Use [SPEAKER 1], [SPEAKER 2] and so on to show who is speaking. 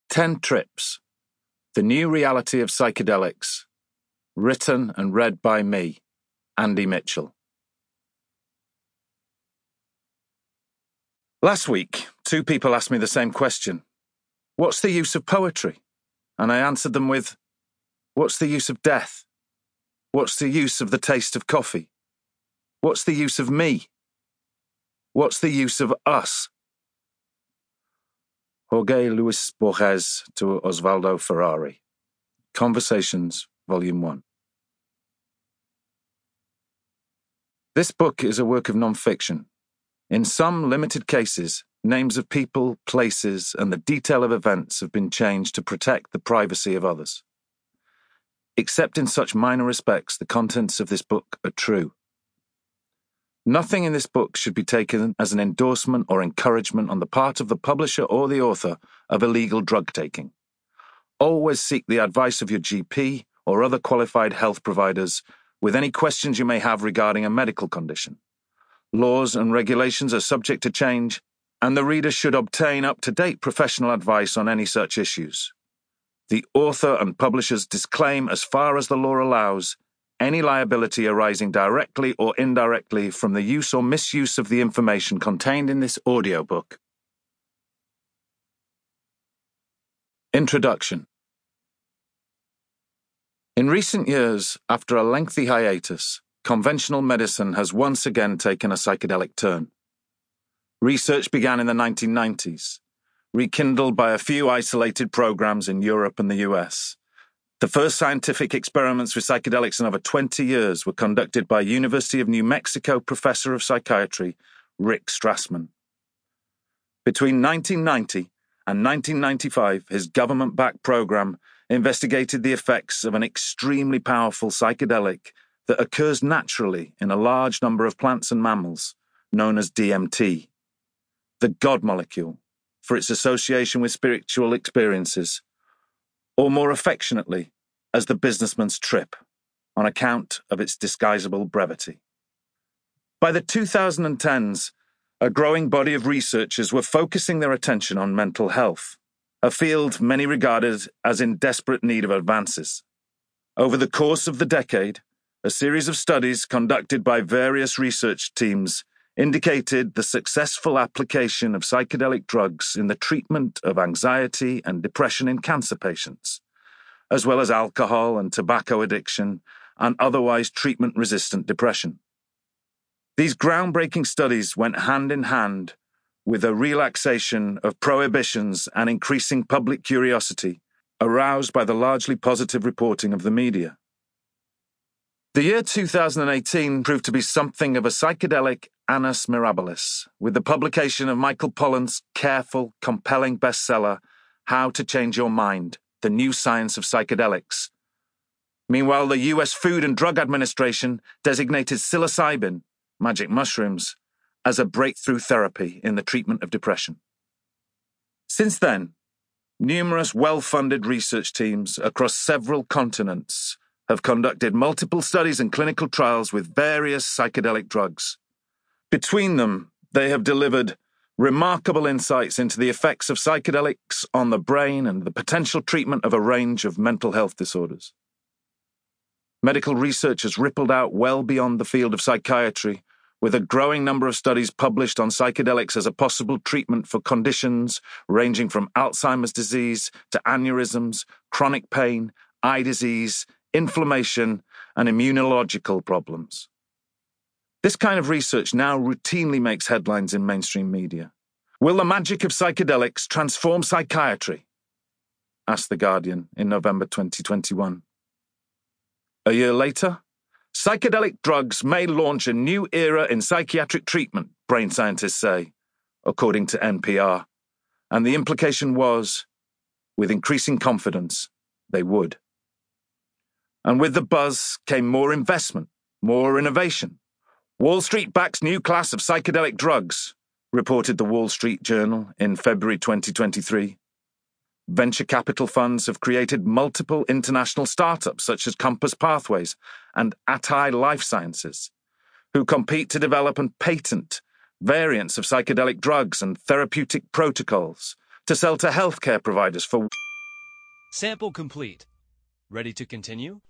[SPEAKER 1] 10 Trips, The New Reality of Psychedelics, written and read by me, Andy Mitchell. Last week, 2 people asked me the same question. What's the use of poetry? And I answered them with, what's the use of death? What's the use of the taste of coffee? What's the use of me? What's the use of us? Jorge Luis Borges to Osvaldo Ferrari. Conversations, Volume 1. This book is a work of non-fiction. In some limited cases, names of people, places, and the detail of events have been changed to protect the privacy of others. Except in such minor respects, the contents of this book are true. Nothing in this book should be taken as an endorsement or encouragement on the part of the publisher or the author of illegal drug taking. Always seek the advice of your GP or other qualified health providers with any questions you may have regarding a medical condition. Laws and regulations are subject to change, and the reader should obtain up-to-date professional advice on any such issues. The author and publishers disclaim, as far as the law allows, any liability arising directly or indirectly from the use or misuse of the information contained in this audiobook. Introduction. In recent years, after a lengthy hiatus, conventional medicine has once again taken a psychedelic turn. Research began in the 1990s, rekindled by a few isolated programs in Europe and the US. The first scientific experiments with psychedelics in over 20 years were conducted by University of New Mexico professor of psychiatry, Rick Strassman. Between 1990 and 1995, his government-backed program investigated the effects of an extremely powerful psychedelic that occurs naturally in a large number of plants and mammals, known as DMT, the God molecule, for its association with spiritual experiences, or more affectionately, as the businessman's trip, on account of its disguisable brevity. By the 2010s, a growing body of researchers were focusing their attention on mental health, a field many regarded as in desperate need of advances. Over the course of the decade, a series of studies conducted by various research teams indicated the successful application of psychedelic drugs in the treatment of anxiety and depression in cancer patients, as well as alcohol and tobacco addiction and otherwise treatment-resistant depression. These groundbreaking studies went hand in hand with a relaxation of prohibitions and increasing public curiosity aroused by the largely positive reporting of the media. The year 2018 proved to be something of a psychedelic annus mirabilis, with the publication of Michael Pollan's careful, compelling bestseller, How to Change Your Mind, The New Science of Psychedelics. Meanwhile, the US Food and Drug Administration designated psilocybin, magic mushrooms, as a breakthrough therapy in the treatment of depression. Since then, numerous well-funded research teams across several continents have conducted multiple studies and clinical trials with various psychedelic drugs. Between them, they have delivered remarkable insights into the effects of psychedelics on the brain and the potential treatment of a range of mental health disorders. Medical research has rippled out well beyond the field of psychiatry, with a growing number of studies published on psychedelics as a possible treatment for conditions ranging from Alzheimer's disease to aneurysms, chronic pain, eye disease, inflammation, and immunological problems. This kind of research now routinely makes headlines in mainstream media. Will the magic of psychedelics transform psychiatry? Asked The Guardian in November 2021. A year later, psychedelic drugs may launch a new era in psychiatric treatment, brain scientists say, according to NPR. And the implication was, with increasing confidence, they would. And with the buzz came more investment, more innovation. Wall Street backs new class of psychedelic drugs, reported the Wall Street Journal in February 2023. Venture capital funds have created multiple international startups such as Compass Pathways and Atai Life Sciences, who compete to develop and patent variants of psychedelic drugs and therapeutic protocols to sell to healthcare providers for...
[SPEAKER 2] Sample complete. Ready to continue?